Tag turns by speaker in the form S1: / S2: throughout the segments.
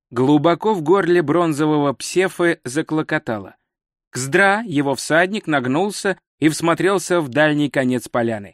S1: Глубоко в горле бронзового Псефы заклокотало. Кздра, его всадник, нагнулся и всмотрелся в дальний конец поляны.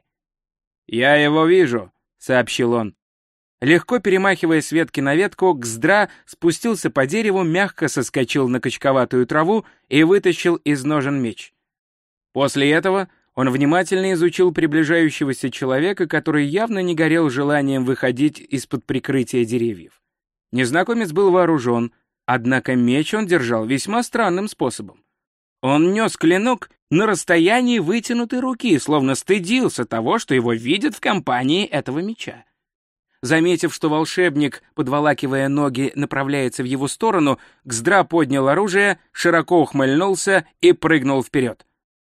S1: «Я его вижу», — сообщил он. Легко перемахивая с ветки на ветку, Кздра спустился по дереву, мягко соскочил на качковатую траву и вытащил из ножен меч. После этого он внимательно изучил приближающегося человека, который явно не горел желанием выходить из-под прикрытия деревьев. Незнакомец был вооружен, однако меч он держал весьма странным способом. Он нес клинок на расстоянии вытянутой руки, словно стыдился того, что его видят в компании этого меча. Заметив, что волшебник, подволакивая ноги, направляется в его сторону, Кздра поднял оружие, широко ухмыльнулся и прыгнул вперед.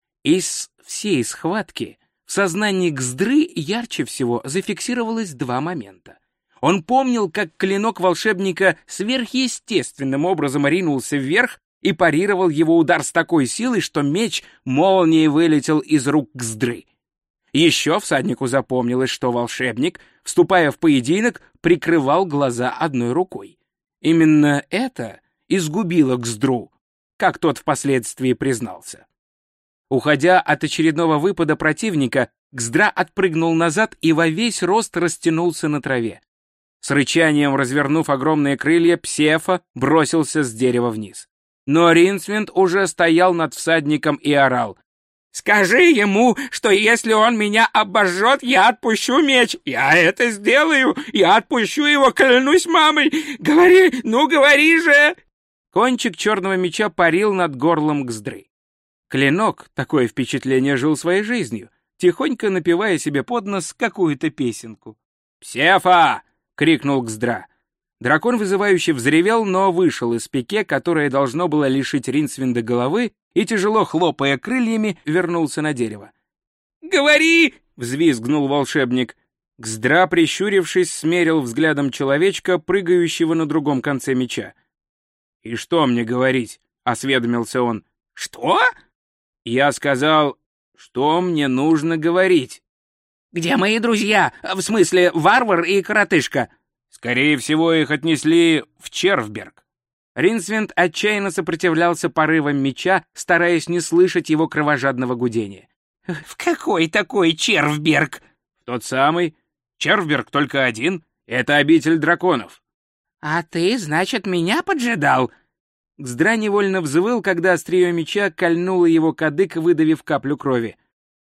S1: Из всей схватки в сознании Кздры ярче всего зафиксировалось два момента. Он помнил, как клинок волшебника сверхъестественным образом ринулся вверх и парировал его удар с такой силой, что меч молнией вылетел из рук Кздры. Еще всаднику запомнилось, что волшебник, вступая в поединок, прикрывал глаза одной рукой. Именно это изгубило Кздру, как тот впоследствии признался. Уходя от очередного выпада противника, Кздра отпрыгнул назад и во весь рост растянулся на траве. С рычанием развернув огромные крылья, Псефа бросился с дерева вниз. Но Ринсвинд уже стоял над всадником и орал: «Скажи ему, что если он меня обожжет, я отпущу меч. Я это сделаю. Я отпущу его, клянусь мамой. Говори, ну говори же!» Кончик черного меча парил над горлом Кздры. Клинок, такое впечатление, жил своей жизнью, тихонько напевая себе под нос какую-то песенку. «Псефа!» — крикнул Кздра. Дракон вызывающе взревел, но вышел из пике, которое должно было лишить Ринсвинда головы, и, тяжело хлопая крыльями, вернулся на дерево. «Говори!» — взвизгнул волшебник. Кздра, прищурившись, смерил взглядом человечка, прыгающего на другом конце меча. «И что мне говорить?» — осведомился он. «Что?» «Я сказал, что мне нужно говорить». «Где мои друзья? В смысле, варвар и коротышка?» «Скорее всего, их отнесли в Червберг». Ринсвинд отчаянно сопротивлялся порывам меча, стараясь не слышать его кровожадного гудения. «В какой такой Червберг?» «В тот самый. Червберг только один. Это обитель драконов». «А ты, значит, меня поджидал?» Кздра невольно взвыл, когда острие меча кольнуло его кадык, выдавив каплю крови.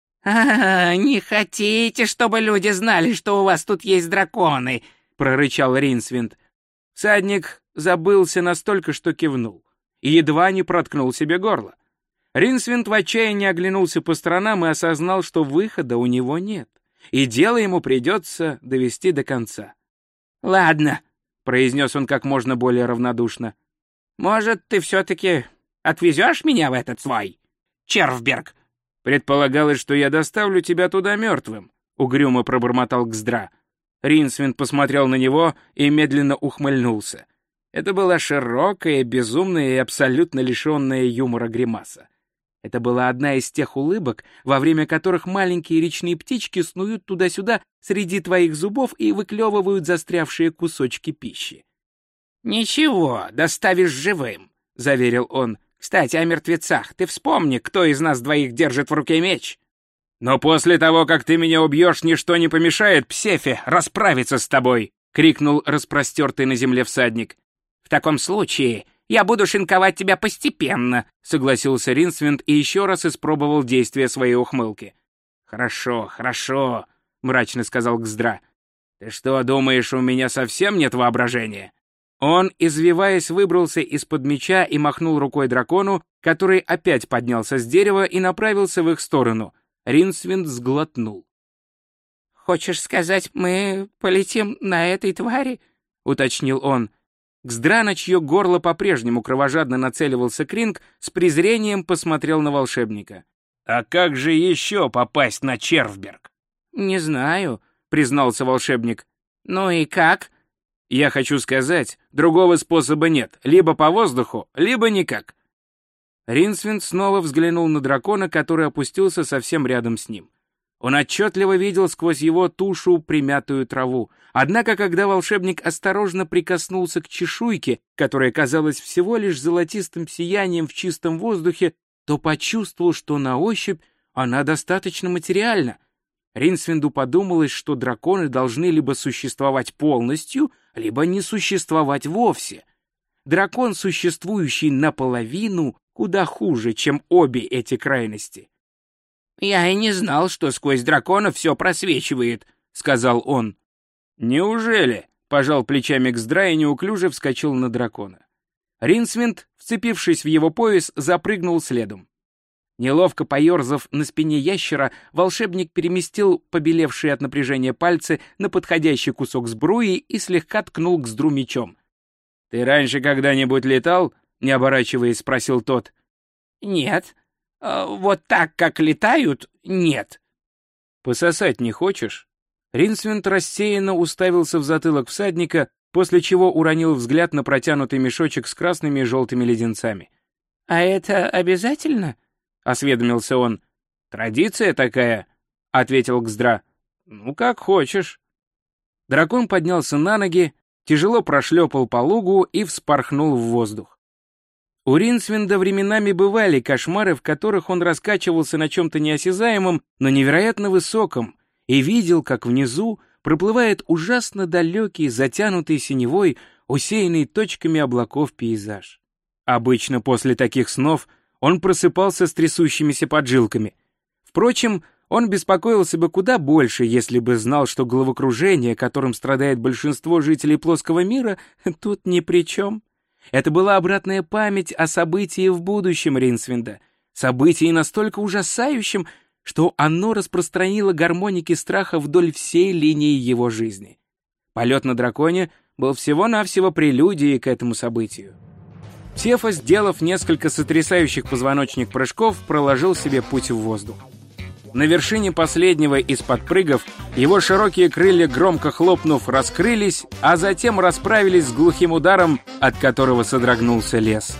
S1: Не хотите, чтобы люди знали, что у вас тут есть драконы?» — прорычал Ринсвинд. Всадник забылся настолько, что кивнул, и едва не проткнул себе горло. Ринсвинд в отчаянии оглянулся по сторонам и осознал, что выхода у него нет, и дело ему придется довести до конца. «Ладно», — произнес он как можно более равнодушно. «Может, ты все-таки отвезешь меня в этот свой Червберг?» «Предполагалось, что я доставлю тебя туда мертвым», — угрюмо пробормотал Кздра. Ринсвинд посмотрел на него и медленно ухмыльнулся. Это была широкая, безумная и абсолютно лишенная юмора гримаса. Это была одна из тех улыбок, во время которых маленькие речные птички снуют туда-сюда среди твоих зубов и выклевывают застрявшие кусочки пищи. «Ничего, доставишь живым», — заверил он. «Кстати, о мертвецах. Ты вспомни, кто из нас двоих держит в руке меч». «Но после того, как ты меня убьешь, ничто не помешает Псефе расправиться с тобой», — крикнул распростертый на земле всадник. «В таком случае я буду шинковать тебя постепенно», — согласился Ринсвинд и еще раз испробовал действие своей ухмылки. «Хорошо, хорошо», — мрачно сказал Кздра. «Ты что, думаешь, у меня совсем нет воображения?» Он, извиваясь, выбрался из-под меча и махнул рукой дракону, который опять поднялся с дерева и направился в их сторону. Ринсвинд сглотнул. «Хочешь сказать, мы полетим на этой твари?» — уточнил он. Кздра, на чье горло по-прежнему кровожадно нацеливался Кринг, с презрением посмотрел на волшебника. «А как же еще попасть на Червберг?» «Не знаю», — признался волшебник. «Ну и как?» «Я хочу сказать, другого способа нет. Либо по воздуху, либо никак». Ринсвинд снова взглянул на дракона, который опустился совсем рядом с ним. Он отчетливо видел сквозь его тушу примятую траву. Однако, когда волшебник осторожно прикоснулся к чешуйке, которая казалась всего лишь золотистым сиянием в чистом воздухе, то почувствовал, что на ощупь она достаточно материальна. Ринсвинду подумалось, что драконы должны либо существовать полностью, либо не существовать вовсе. Дракон, существующий наполовину, куда хуже, чем обе эти крайности. «Я и не знал, что сквозь дракона все просвечивает», — сказал он. «Неужели?» — пожал плечами Кздра и неуклюже вскочил на дракона. Ринсвинд, вцепившись в его пояс, запрыгнул следом. Неловко поерзав на спине ящера, волшебник переместил побелевшие от напряжения пальцы на подходящий кусок сбруи и слегка ткнул Кздру мечом. «Ты раньше когда-нибудь летал?» — не оборачиваясь, спросил тот. «Нет. Вот так, как летают, нет». «Пососать не хочешь?» Ринсвинд рассеянно уставился в затылок всадника, после чего уронил взгляд на протянутый мешочек с красными и желтыми леденцами. «А это обязательно?» — осведомился он. «Традиция такая», — ответил Кздра. «Ну, как хочешь». Дракон поднялся на ноги, тяжело прошлепал по лугу и вспорхнул в воздух. У Ринсвинда временами бывали кошмары, в которых он раскачивался на чем-то неосязаемом, но невероятно высоком, и видел, как внизу проплывает ужасно далекий, затянутый синевой, усеянный точками облаков пейзаж. Обычно после таких снов он просыпался с трясущимися поджилками. Впрочем, он беспокоился бы куда больше, если бы знал, что головокружение, которым страдает большинство жителей плоского мира, тут ни при чем. Это была обратная память о событии в будущем Ринсвинда, событии настолько ужасающем, что оно распространило гармоники страха вдоль всей линии его жизни. Полет на драконе был всего-навсего прелюдией к этому событию. Псефа, сделав несколько сотрясающих позвоночник прыжков, проложил себе путь в воздух. На вершине последнего из подпрыгов его широкие крылья, громко хлопнув, раскрылись, а затем расправились с глухим ударом, от которого содрогнулся лес.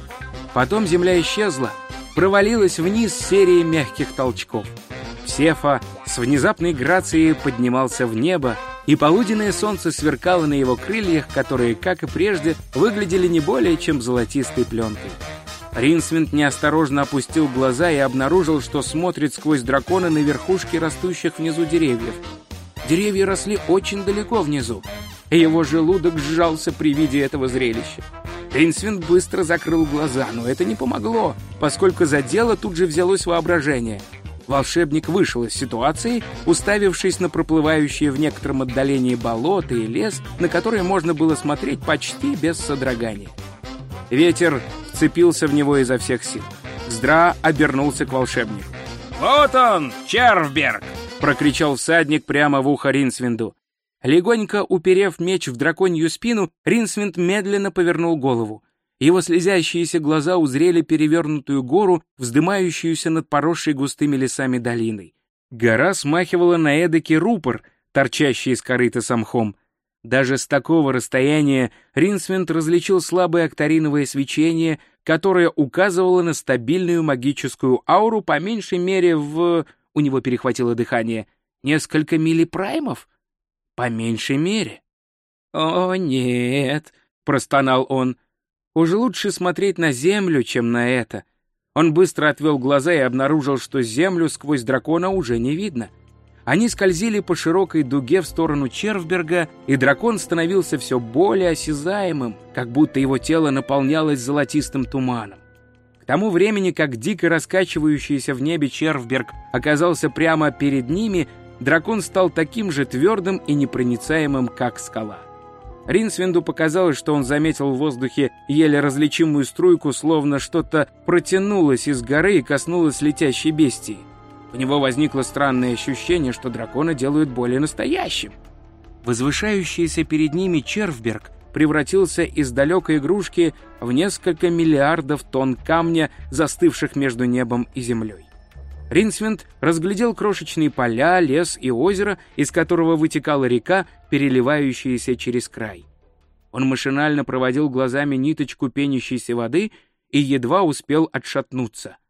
S1: Потом земля исчезла, провалилась вниз серией мягких толчков. Псефа с внезапной грацией поднимался в небо, и полуденное солнце сверкало на его крыльях, которые, как и прежде, выглядели не более чем золотистой пленкой. Ринсвинд неосторожно опустил глаза и обнаружил, что смотрит сквозь дракона на верхушки растущих внизу деревьев. Деревья росли очень далеко внизу, и его желудок сжался при виде этого зрелища. Ринсвинд быстро закрыл глаза, но это не помогло, поскольку за дело тут же взялось воображение. Волшебник вышел из ситуации, уставившись на проплывающие в некотором отдалении болото и лес, на которые можно было смотреть почти без содрогания. Ветер вцепился в него изо всех сил. Кздра обернулся к волшебнику. «Вот он, Червберг!» — прокричал всадник прямо в ухо Ринсвинду. Легонько уперев меч в драконью спину, Ринсвинд медленно повернул голову. Его слезящиеся глаза узрели перевернутую гору, вздымающуюся над поросшей густыми лесами долиной. Гора смахивала на эдакий рупор, торчащий из корыта с мхом. Даже с такого расстояния Ринсвинд различил слабое акториновое свечение, которое указывало на стабильную магическую ауру по меньшей мере в... У него перехватило дыхание. Несколько миллипраймов? По меньшей мере. «О, нет», — простонал он. «Уже лучше смотреть на землю, чем на это». Он быстро отвел глаза и обнаружил, что землю сквозь дракона уже не видно. Они скользили по широкой дуге в сторону Червберга, и дракон становился все более осязаемым, как будто его тело наполнялось золотистым туманом. К тому времени, как дико раскачивающийся в небе Червберг оказался прямо перед ними, дракон стал таким же твердым и непроницаемым, как скала. Ринсвинду показалось, что он заметил в воздухе еле различимую струйку, словно что-то протянулось из горы и коснулось летящей бестии. У него возникло странное ощущение, что дракона делают более настоящим. Возвышающийся перед ними Червберг превратился из далекой игрушки в несколько миллиардов тонн камня, застывших между небом и землей. Ринсвинд разглядел крошечные поля, лес и озеро, из которого вытекала река, переливающаяся через край. Он машинально проводил глазами ниточку пенящейся воды и едва успел отшатнуться.